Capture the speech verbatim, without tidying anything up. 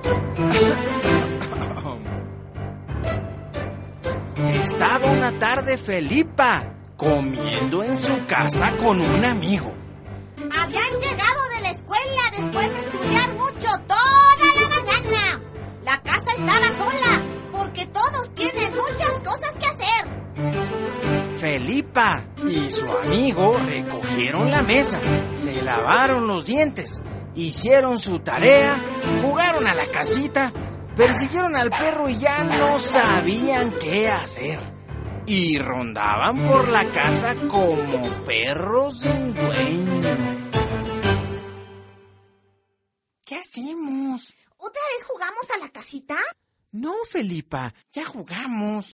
Estaba una tarde Felipa comiendo en su casa con un amigo. Habían llegado de la escuela después de estudiar mucho toda la mañana. La casa estaba sola porque todos tienen muchas cosas que hacer. Felipa y su amigo recogieron la mesa, se lavaron los dientes, hicieron su tarea, jugaron a la casita, persiguieron al perro y ya no sabían qué hacer. Y rondaban por la casa como perros sin dueño. ¿Qué hacemos? ¿Otra vez jugamos a la casita? No, Felipa, ya jugamos.